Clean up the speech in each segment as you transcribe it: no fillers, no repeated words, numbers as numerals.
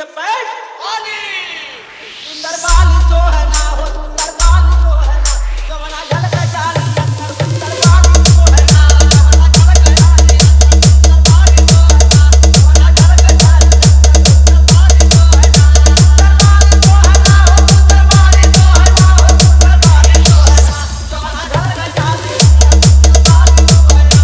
pant सुंदर बाल जो है ना हो सुंदर बाल जो है ना जवना झलक जाली अंदर सुंदर बाल जो है ना जवना झलक जाली अंदर सुंदर बाल जो है ना जवना झलक जाली अंदर सुंदर बाल जो है ना सुंदर बाल जो है ना हो सुंदर बाल जो है ना हो सुंदर बाल जो है ना जवना झलक जाली अंदर सुंदर बाल जो है ना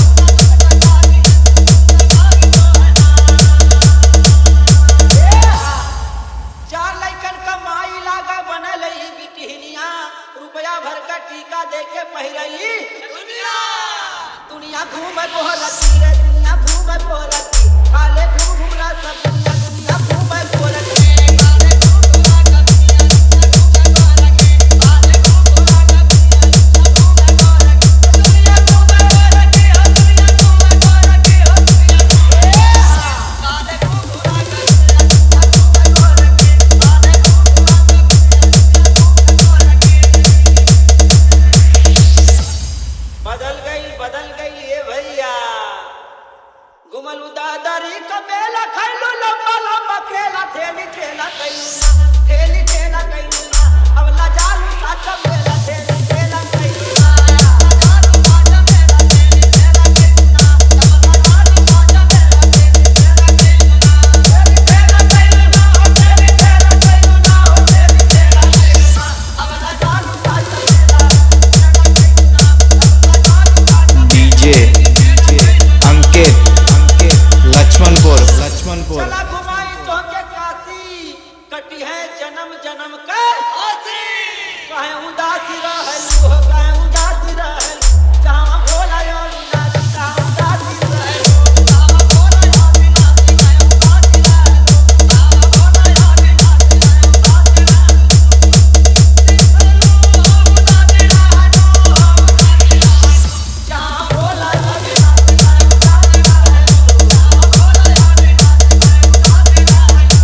चार लइकन का माई लागा बनल ही बिटिहनिया रुपया भर का टीका देके पहिरई दुनिया घूमे बोहरती रे दुनिया घूमे बोहरती काले घूम घूमरा सब दुनिया दुनिया घूमे बोहरती काले घूम घूमरा का दुनिया दुनिया घूमे बोहरती काले घूम घूमरा का दुनिया दुनिया घूमे बोहरती दुनिया घूमे बोहरती हो दुनिया घूमे बोहरती हो दुनिया काले घूम घूमरा का दुनिया दुनिया घूमे बोहरती काले घूम घूमरा का दुनिया दुनिया घूमे बोहरती बदल गई ये भैया घुमलू दादरी का मेला खैलू लंबा लंबा खेला ठेली ठेला कैलू ना ठेली ठेला कैलू ना अब ला जालू साचा मेला ठेली ठेला कैलू ना जालू साचा मेला ठेली ठेला कैलू ना अब ला जालू साचा मेला ठेली ठेला कैलू ना ठेली ठेला कैलू ना हो ठेली ठेला कैलू ना हो ठेली ठेला कैलू ना अब ला जालू साचा मेला ठेला कैलू ना अब ला जालू साचा डीजे अंकित लक्ष्मणपुर चला घुमाई तो के काशी कटी है जन्म जन्म कर कहे उदासी रहलू हो कहे उदासी रहलू जहाँ भोला योगी नाची जहाँ उदासी रहलू जहाँ भोला योगी नाची कहे उदासी रहलू जहाँ भोला योगी नाची कहे उदासी रहलू उदासी रहलू जहाँ भोला योगी नाची कहे उदासी रहलू जहाँ भोला योगी नाची कहे उदासी रहलू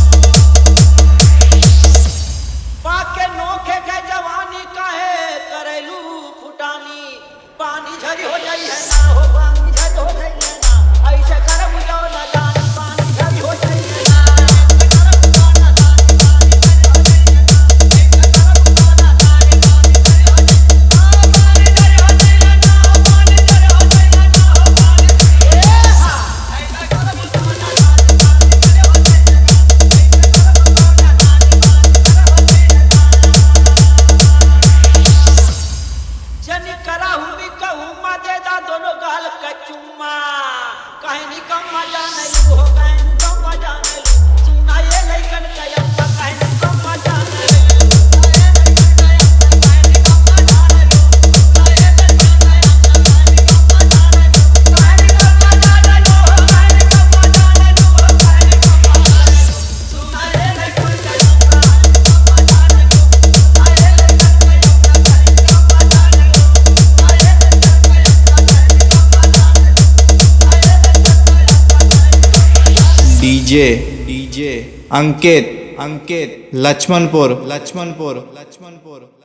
पाके नोखे के जवानी काहे करेलू फुटानी पानी झरी हो जाई है ना हो पानी झरी हो जाई है ना ऐसे करब जाओ ना जानी पानी झरी हो जाई है ना ऐसे करब जाओ ना जानी पानी झरी हो जाई है ना ऐसे करब जाओ ना जानी पानी झरी हो जाई है ना पानी झरी हो जाई है ना हो पानी झरी हो जाई है ना हो पानी झरी ऐसे करब जाओ ना जानी पानी झरी हो जाई है ना ऐसे करब जाओ ना जानी पानी झरी हो जाई है ना जनी करा हुई कहूँ देदा दोनों गाल का चुम्मा कहीं निकम्मा जाने लू हो कहीं निकम्मा जाने लू सुना ये लइकन का अम्मा कहीं निकम्मा जाने लू सुना ये लइकन का अम्मा कहीं निकम्मा जाने लू सुना ये लइकन का अम्मा कहीं निकम्मा जाने लू कहीं निकम्मा जाने लू हो कहीं निकम्मा जाने लू हो कहीं निकम्मा जाने लू सुना ये लइकन का अम्मा कहीं निकम्मा जाने लू सुना ये लइकन का अम्मा कहीं निकम्मा जाने लू सुना ये लइकन का अम्मा कहीं निकम्मा जाने लू सुना ये लइकन का अम्मा कहीं डीजे अंकित लक्ष्मणपुर